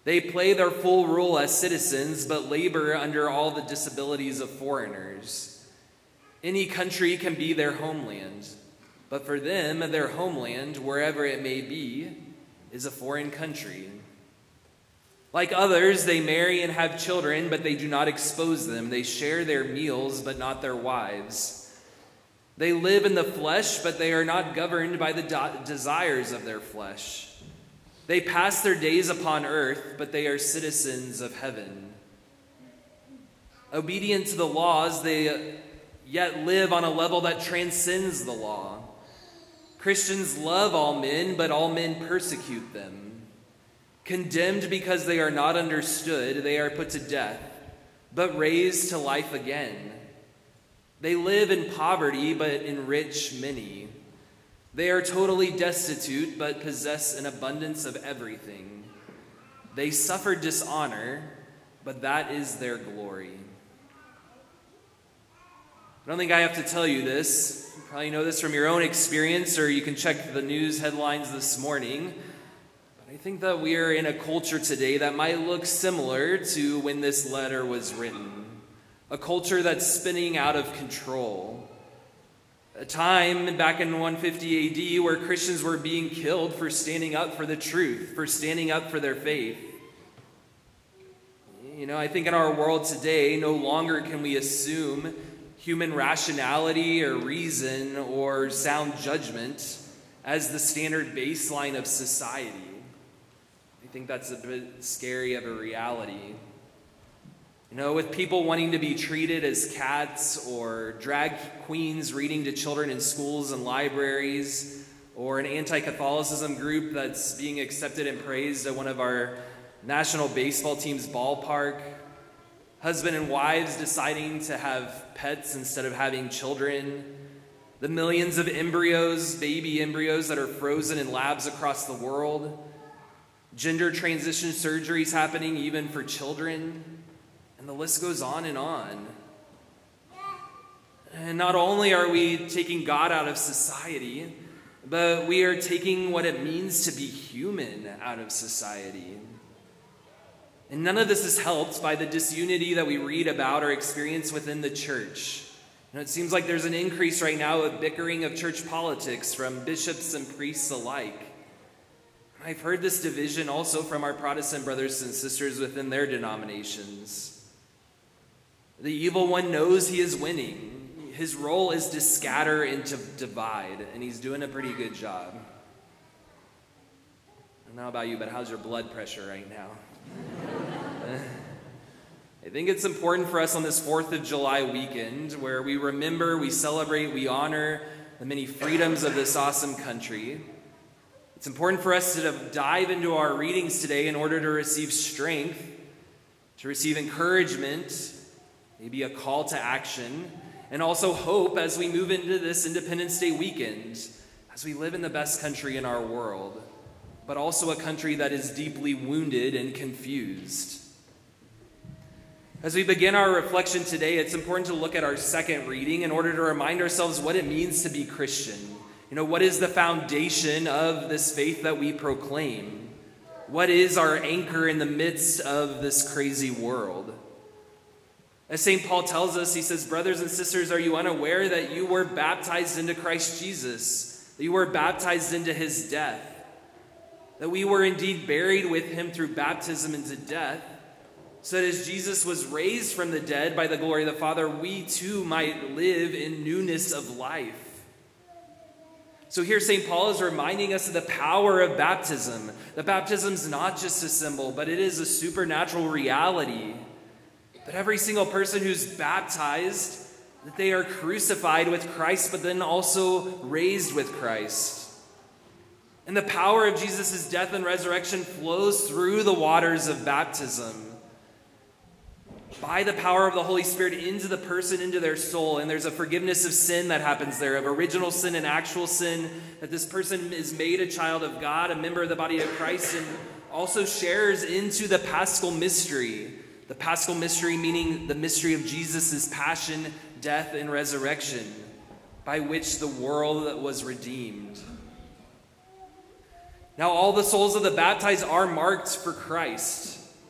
They play their full role as citizens, but labor under all the disabilities of foreigners. Any country can be their homeland, but for them, their homeland, wherever it may be, is a foreign country. Like others, they marry and have children, but they do not expose them. They share their meals, but not their wives. They live in the flesh, but they are not governed by the desires of their flesh. They pass their days upon earth, but they are citizens of heaven. Obedient to the laws, they yet live on a level that transcends the law. Christians love all men, but all men persecute them. Condemned because they are not understood, they are put to death, but raised to life again. They live in poverty, but enrich many. They are totally destitute, but possess an abundance of everything. They suffer dishonor, but that is their glory. I don't think I have to tell you this. You probably know this from your own experience, or you can check the news headlines this morning. But I think that we are in a culture today that might look similar to when this letter was written. A culture that's spinning out of control. A time back in 150 AD where Christians were being killed for standing up for the truth, for standing up for their faith. I think in our world today, no longer can we assume human rationality or reason or sound judgment as the standard baseline of society. I think that's a bit scary of a reality. With people wanting to be treated as cats, or drag queens reading to children in schools and libraries, or an anti-Catholicism group that's being accepted and praised at one of our national baseball team's ballpark, husband and wives deciding to have pets instead of having children, the millions of embryos, baby embryos that are frozen in labs across the world, gender transition surgeries happening even for children, and the list goes on and on. And not only are we taking God out of society, but we are taking what it means to be human out of society. And none of this is helped by the disunity that we read about or experience within the church. It seems like there's an increase right now of bickering of church politics from bishops and priests alike. I've heard this division also from our Protestant brothers and sisters within their denominations. The evil one knows he is winning. His role is to scatter and to divide, and he's doing a pretty good job. I don't know about you, but how's your blood pressure right now? I think it's important for us on this 4th of July weekend, where we remember, we celebrate, we honor the many freedoms of this awesome country. It's important for us to dive into our readings today in order to receive strength, to receive encouragement, maybe a call to action, and also hope as we move into this Independence Day weekend, as we live in the best country in our world, but also a country that is deeply wounded and confused. As we begin our reflection today, it's important to look at our second reading in order to remind ourselves what it means to be Christian. What is the foundation of this faith that we proclaim? What is our anchor in the midst of this crazy world? As St. Paul tells us, he says, "Brothers and sisters, are you unaware that you were baptized into Christ Jesus, that you were baptized into his death, that we were indeed buried with him through baptism into death, so that as Jesus was raised from the dead by the glory of the Father, we too might live in newness of life." So here St. Paul is reminding us of the power of baptism. That baptism's not just a symbol, but it is a supernatural reality. That every single person who's baptized, that they are crucified with Christ, but then also raised with Christ. And the power of Jesus' death and resurrection flows through the waters of baptism, by the power of the Holy Spirit into the person, into their soul. And there's a forgiveness of sin that happens there, of original sin and actual sin, that this person is made a child of God, a member of the body of Christ, and also shares into the Paschal mystery. The Paschal mystery meaning the mystery of Jesus' passion, death, and resurrection, by which the world was redeemed. Now all the souls of the baptized are marked for Christ.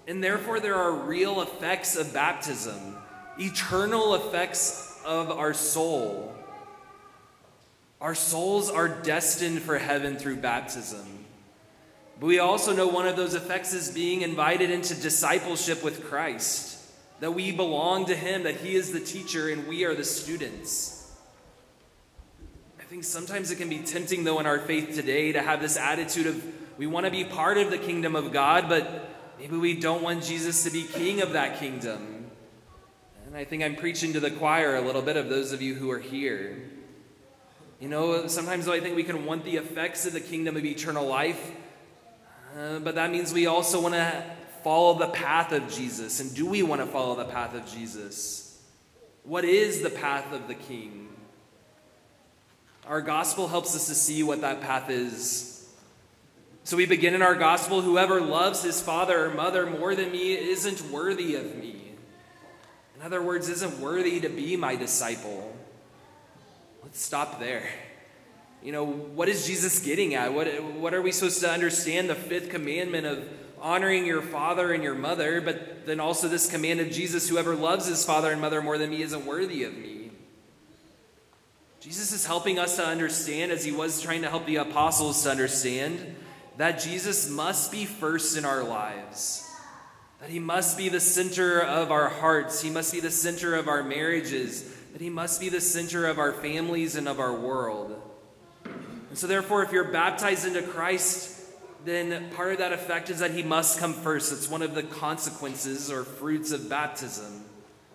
And therefore, there are real effects of baptism, eternal effects of our soul. Our souls are destined for heaven through baptism. But we also know one of those effects is being invited into discipleship with Christ, that we belong to him, that he is the teacher and we are the students. I think sometimes it can be tempting, though, in our faith today to have this attitude of we want to be part of the kingdom of God, but maybe we don't want Jesus to be king of that kingdom. And I think I'm preaching to the choir a little bit of those of you who are here. You know, sometimes though I think we can want the effects of the kingdom of eternal life, but that means we also want to follow the path of Jesus. And do we want to follow the path of Jesus? What is the path of the King? Our gospel helps us to see what that path is. So we begin in our gospel, whoever loves his father or mother more than me isn't worthy of me. In other words, isn't worthy to be my disciple. Let's stop there. You know, what is Jesus getting at? What are we supposed to understand? The fifth commandment of honoring your father and your mother, but then also this command of Jesus, whoever loves his father and mother more than me isn't worthy of me. Jesus is helping us to understand, as he was trying to help the apostles to understand, that Jesus must be first in our lives. That he must be the center of our hearts. He must be the center of our marriages. That he must be the center of our families and of our world. And so therefore, if you're baptized into Christ, then part of that effect is that he must come first. It's one of the consequences or fruits of baptism.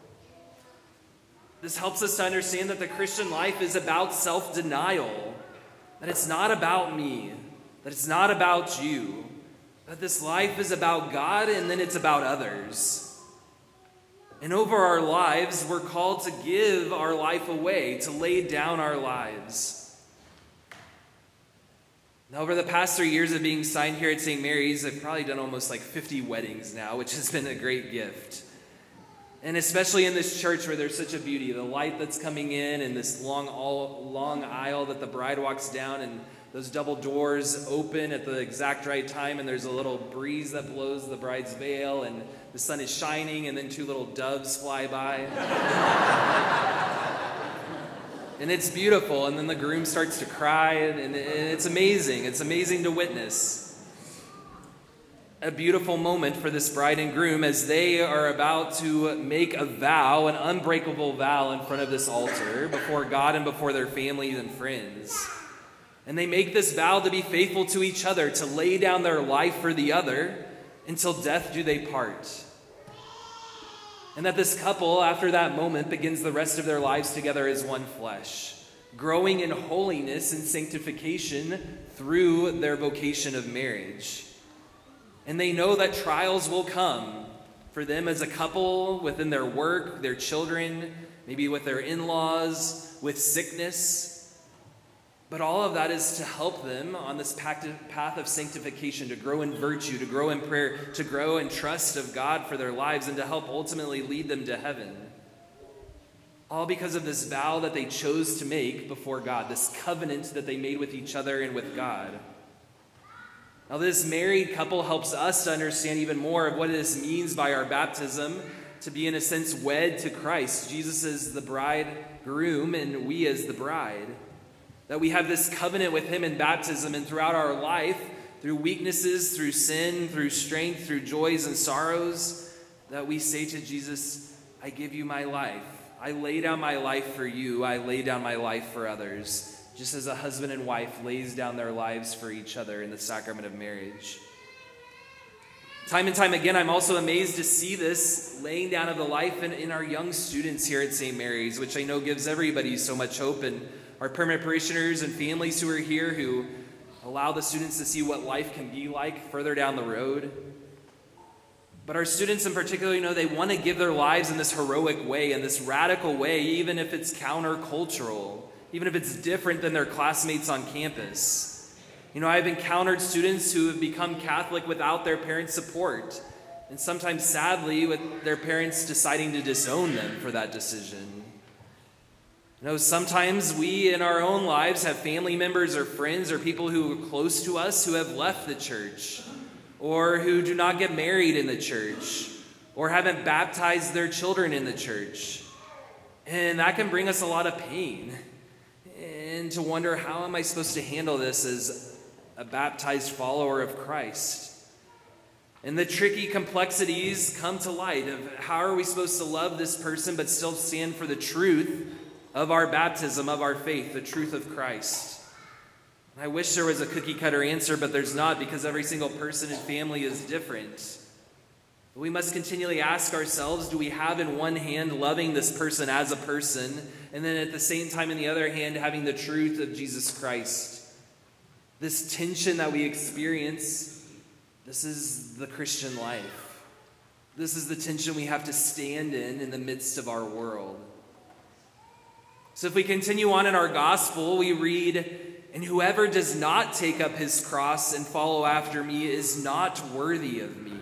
This helps us to understand that the Christian life is about self-denial. That it's not about me. That it's not about you. That this life is about God and then it's about others. And over our lives, we're called to give our life away, to lay down our lives. Now, over the past 3 years of being signed here at St. Mary's, I've probably done almost like 50 weddings now, which has been a great gift. And especially in this church where there's such a beauty, the light that's coming in and this long aisle that the bride walks down, and those double doors open at the exact right time, and there's a little breeze that blows the bride's veil, and the sun is shining, and then two little doves fly by. And it's beautiful, and then the groom starts to cry, and it's amazing. It's amazing to witness. A beautiful moment for this bride and groom as they are about to make a vow, an unbreakable vow in front of this altar before God and before their families and friends. And they make this vow to be faithful to each other, to lay down their life for the other until death do they part. And that this couple, after that moment, begins the rest of their lives together as one flesh, growing in holiness and sanctification through their vocation of marriage. And they know that trials will come for them as a couple within their work, their children, maybe with their in-laws, with sickness. But all of that is to help them on this path of sanctification, to grow in virtue, to grow in prayer, to grow in trust of God for their lives, and to help ultimately lead them to heaven. All because of this vow that they chose to make before God, this covenant that they made with each other and with God. Now, this married couple helps us to understand even more of what this means by our baptism, to be in a sense wed to Christ. Jesus is the bridegroom and we as the bride. That we have this covenant with him in baptism, and throughout our life, through weaknesses, through sin, through strength, through joys and sorrows, that we say to Jesus, I give you my life. I lay down my life for you. I lay down my life for others. Just as a husband and wife lays down their lives for each other in the sacrament of marriage. Time and time again, I'm also amazed to see this laying down of the life in our young students here at St. Mary's, which I know gives everybody so much hope, and our permanent parishioners and families who are here who allow the students to see what life can be like further down the road. But our students in particular, you know, they want to give their lives in this heroic way, in this radical way, even if it's countercultural, even if it's different than their classmates on campus. You know, I've encountered students who have become Catholic without their parents' support, and sometimes sadly with their parents deciding to disown them for that decision. You know, sometimes we in our own lives have family members or friends or people who are close to us who have left the church, or who do not get married in the church, or haven't baptized their children in the church. And that can bring us a lot of pain. And to wonder, how am I supposed to handle this as a baptized follower of Christ? And the tricky complexities come to light of how are we supposed to love this person but still stand for the truth of our baptism, of our faith, the truth of Christ. And I wish there was a cookie-cutter answer, but there's not, because every single person and family is different. But we must continually ask ourselves, do we have in one hand loving this person as a person, and then at the same time in the other hand having the truth of Jesus Christ? This tension that we experience, this is the Christian life. This is the tension we have to stand in the midst of our world. So if we continue on in our gospel, we read, "And whoever does not take up his cross and follow after me is not worthy of me.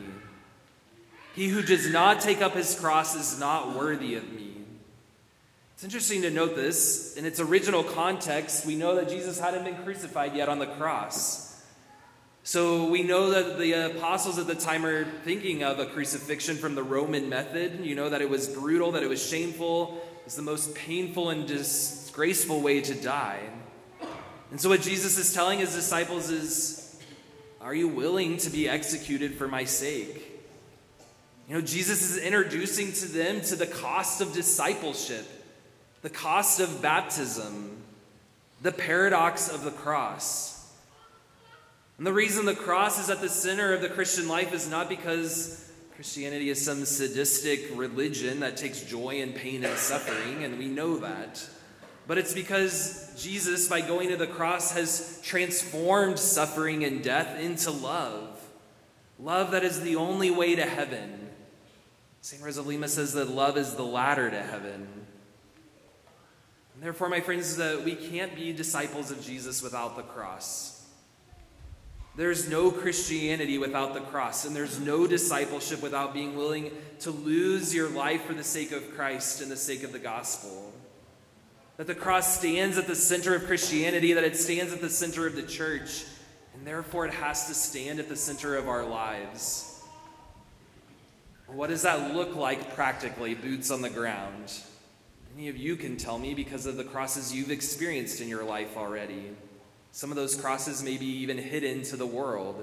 He who does not take up his cross is not worthy of me." It's interesting to note this. In its original context, we know that Jesus hadn't been crucified yet on the cross. So we know that the apostles at the time are thinking of a crucifixion from the Roman method. You know, that it was brutal, that it was shameful. It's the most painful and disgraceful way to die. And so what Jesus is telling his disciples is, are you willing to be executed for my sake? You know, Jesus is introducing to them to the cost of discipleship, the cost of baptism, the paradox of the cross. And the reason the cross is at the center of the Christian life is not because Christianity is some sadistic religion that takes joy in pain and suffering, and we know that. But it's because Jesus, by going to the cross, has transformed suffering and death into love. Love that is the only way to heaven. St. Rosa of Lima says that love is the ladder to heaven. And therefore, my friends, we can't be disciples of Jesus without the cross. There's no Christianity without the cross, and there's no discipleship without being willing to lose your life for the sake of Christ and the sake of the gospel. That the cross stands at the center of Christianity, that it stands at the center of the church, and therefore it has to stand at the center of our lives. What does that look like practically, boots on the ground? Many of you can tell me because of the crosses you've experienced in your life already. Some of those crosses may be even hidden to the world.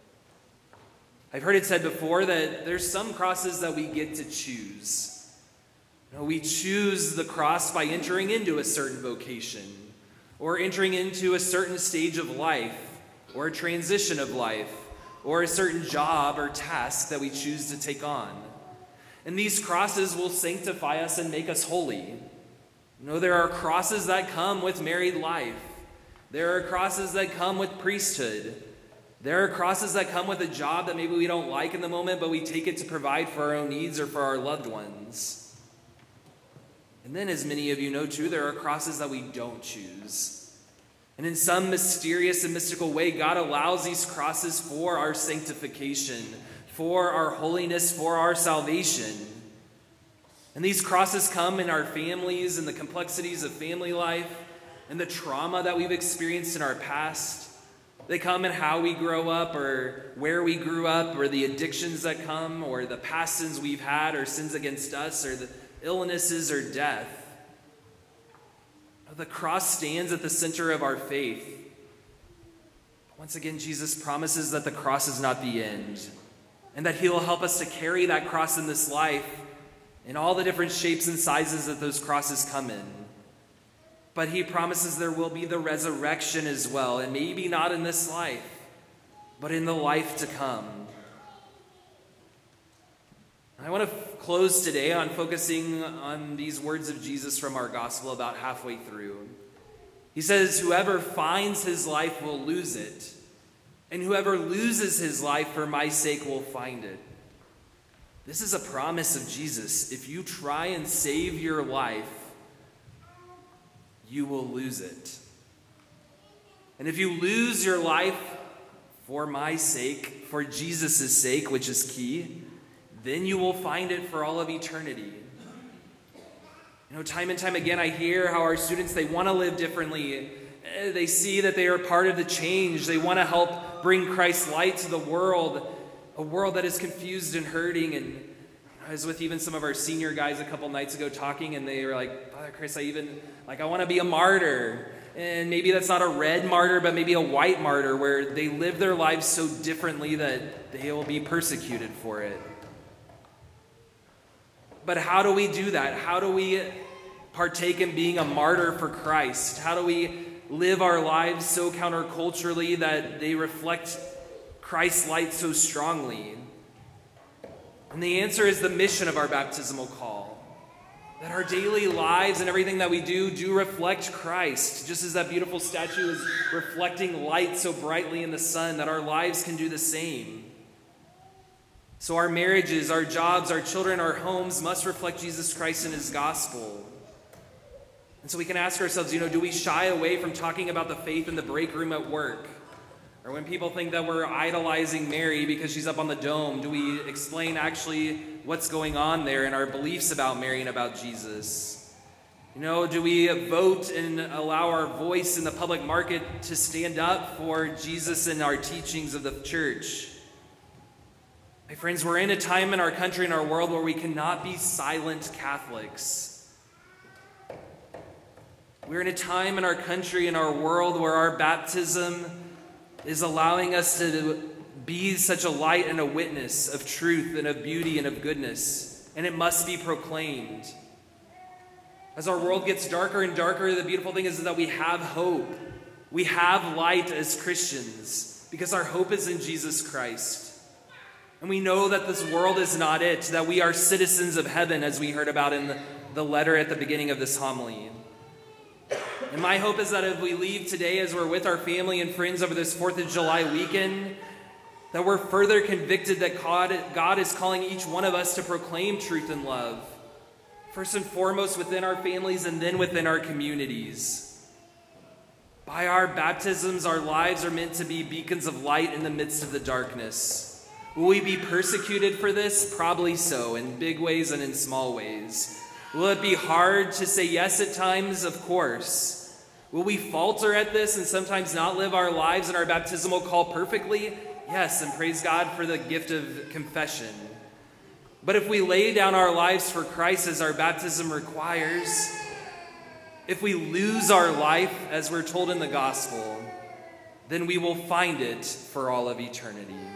I've heard it said before that there's some crosses that we get to choose. You know, we choose the cross by entering into a certain vocation, or entering into a certain stage of life, or a transition of life, or a certain job or task that we choose to take on. And these crosses will sanctify us and make us holy. You know, there are crosses that come with married life. There are crosses that come with priesthood. There are crosses that come with a job that maybe we don't like in the moment, but we take it to provide for our own needs or for our loved ones. And then, as many of you know too, there are crosses that we don't choose. And in some mysterious and mystical way, God allows these crosses for our sanctification, for our holiness, for our salvation. And these crosses come in our families and the complexities of family life, and the trauma that we've experienced in our past. They come in how we grow up, or where we grew up, or the addictions that come, or the past sins we've had, or sins against us, or the illnesses or death. The cross stands at the center of our faith. Once again, Jesus promises that the cross is not the end, and that he will help us to carry that cross in this life in all the different shapes and sizes that those crosses come in. But he promises there will be the resurrection as well, and maybe not in this life, but in the life to come. I want to close today on focusing on these words of Jesus from our gospel about halfway through. He says, "Whoever finds his life will lose it, and whoever loses his life for my sake will find it." This is a promise of Jesus. If you try and save your life, you will lose it. And if you lose your life for my sake, for Jesus' sake, which is key, then you will find it for all of eternity. You know, time and time again, I hear how our students, they want to live differently. They see that they are part of the change. They want to help bring Christ's light to the world. a world that is confused and hurting. And I was with even some of our senior guys a couple nights ago talking, and they were like, Father Chris, I want to be a martyr. And maybe that's not a red martyr, but maybe a white martyr where they live their lives so differently that they will be persecuted for it. But how do we do that? How do we partake in being a martyr for Christ? How do we live our lives so counterculturally that they reflect Christ's light so strongly? And the answer is the mission of our baptismal call. That our daily lives and everything that we do reflect Christ. Just as that beautiful statue is reflecting light so brightly in the sun, that our lives can do the same. So our marriages, our jobs, our children, our homes must reflect Jesus Christ and his gospel. And so we can ask ourselves, do we shy away from talking about the faith in the break room at work? Or when people think that we're idolizing Mary because she's up on the dome, do we explain actually what's going on there and our beliefs about Mary and about Jesus? Do we vote and allow our voice in the public market to stand up for Jesus and our teachings of the church? My friends, we're in a time in our country and our world where we cannot be silent Catholics. We're in a time in our country and our world where our baptism is allowing us to be such a light and a witness of truth and of beauty and of goodness, and it must be proclaimed. As our world gets darker and darker, the beautiful thing is that we have hope. We have light as Christians because our hope is in Jesus Christ. And we know that this world is not it, that we are citizens of heaven, as we heard about in the letter at the beginning of this homily. And my hope is that if we leave today, as we're with our family and friends over this 4th of July weekend, that we're further convicted that God is calling each one of us to proclaim truth and love, first and foremost within our families and then within our communities. By our baptisms, our lives are meant to be beacons of light in the midst of the darkness. Will we be persecuted for this? Probably so, in big ways and in small ways. Will it be hard to say yes at times? Of course. Will we falter at this and sometimes not live our lives and our baptismal call perfectly? Yes, and praise God for the gift of confession. But if we lay down our lives for Christ as our baptism requires, if we lose our life as we're told in the gospel, then we will find it for all of eternity.